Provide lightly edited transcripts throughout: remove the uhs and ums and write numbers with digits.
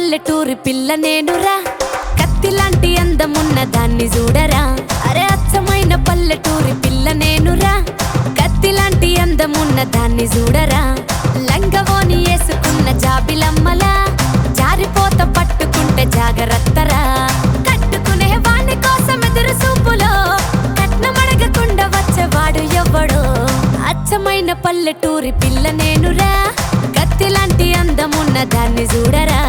పల్లెటూరి పిల్ల నేనురా, కత్తిలాంటి అందమున్న దాన్ని చూడరా. అరే అచ్చమైన పల్లెటూరి పిల్ల నేనురా, కత్తిలాంటి అందమున్న దాన్ని చూడరా. లంగవోని వేసుకున్న జాబిలమ్మలా జారిపోత పట్టుకుంటే జాగరత్తరా. కట్టుకునే వాని కోసం ఎదురు చూపులో కట్నమడగకుండా వచ్చేవాడు ఎవ్వడో. అచ్చమైన పల్లెటూరి పిల్ల నేనురా, కత్తిలాంటి అందమున్న దాన్ని చూడరా.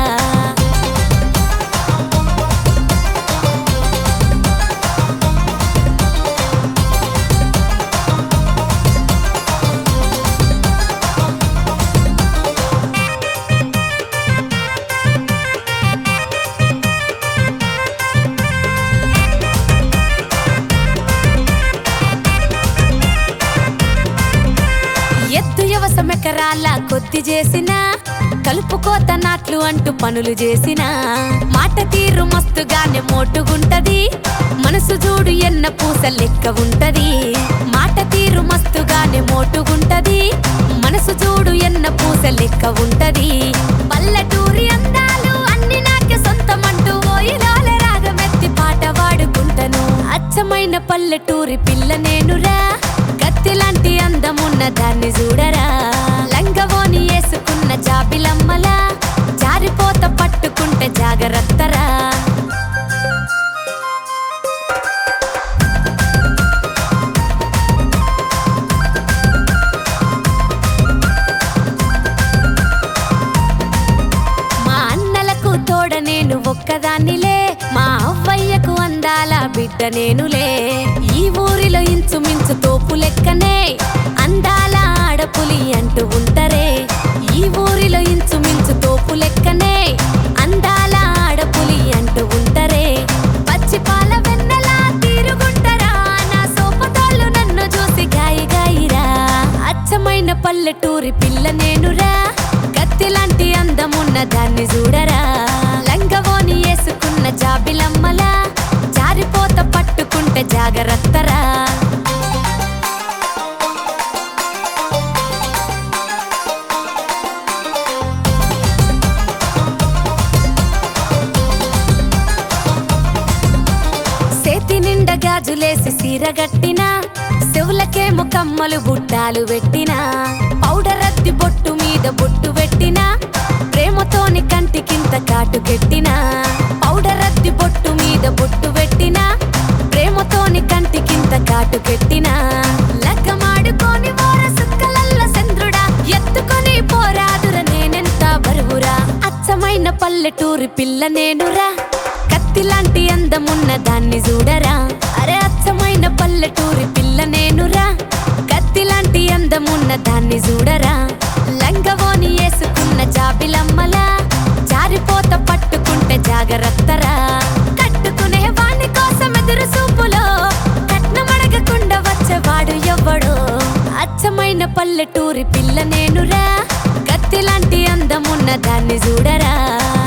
ఎత్తు యవసమెకరాల కొద్ది చేసినా, కలుపుకోత నాట్లు అంటూ పనులు చేసినా. మాట తీరు మస్తుగానే మోటుగుంటది, మనసు చూడు ఎన్న పూస లెక్క ఉంటది. మాట తీరు మస్తుగానే మోటుగుంటది, మనసు చూడు ఎన్న పూస లెక్క ఉంటది. పల్లెటూరి అందాలు అన్ని నాకే సొంతమంటూ ఓయిలాలే రాగమెత్తి పాట వాడుకుంటను. అచ్చమైన పల్లెటూరి పిల్ల నేనురా, కత్తిలాంటి అందమున్న దాన్ని చూడరా. లంగవోని వేసుకున్న జాబిలమ్మలా జారిపోత పట్టుకుంటే జాగరత్తరా. మా అన్నలకు తోడ నేను ఒక్కదాన్నిలే, మా అవ్వయ్యకు అందాల బిడ్డ నేనులే. ఈ ఊరిలో ఇంచుమించు తోపు లెక్కనే అందాల ఆడపులి అంటూ ఉంటరే. ఈ ఊరిలో ఇంచుమించు తోపు లెక్కనే అందాల ఆడపులి అంటూ ఉంటరే. పచ్చి పాల వెన్నెలా తీరుగుంటరా, నా సోపతాళ్ళు నన్ను చూసి గాయి గాయిరా. అచ్చమైన పల్లెటూరి పిల్ల నేనురా, కత్తిలాంటి అందమున్న దాన్ని చూడరా. లంగవోని వేసుకున్న జాబిలమ్మలా జారిపోత పట్టుకుంటే జాగరత్తరా. సేతి నిండా గాజులేసి సీరగట్టినా, చెవులకేమో కమ్మలు బుట్టాలు పెట్టినా. పౌడర్ అద్ది బొట్టు మీద బొట్టు పెట్టినా, ప్రేమతోని కంటికింత కాటు కెట్టినా. పౌడర్ అద్ది బొట్టు మీద బొట్టు పెట్టినా, ప్రేమతోని కంటికింత కాటు కెట్టినా. లగ్గమాడుకోని ఓర సుక్కలల్ల చంద్రుడా, ఎత్తుకొని పోరాదుర నేనెంత బరువురా. అచ్చమైన పల్లెటూరి పిల్ల నేనురా, కత్తిలాంటి అందమున్న దాన్ని చూడరా. అరే అచ్చమైన పల్లెటూరి పిల్ల నేనురా, కత్తిలాంటి అందమున్న దాన్ని చూడరా. లంగవోని వేసుకున్న జాబిలమ్మలా జారిపోత పట్టుకుంటే జాగరత్తరా. కట్టుకునే వాని కోసం ఎదురు చూపులో కట్నమడగకుండా వచ్చేవాడు ఎవ్వడో. అచ్చమైన పల్లెటూరి పిల్ల నేనురా, కత్తిలాంటి అందమున్న దాన్ని చూడరా.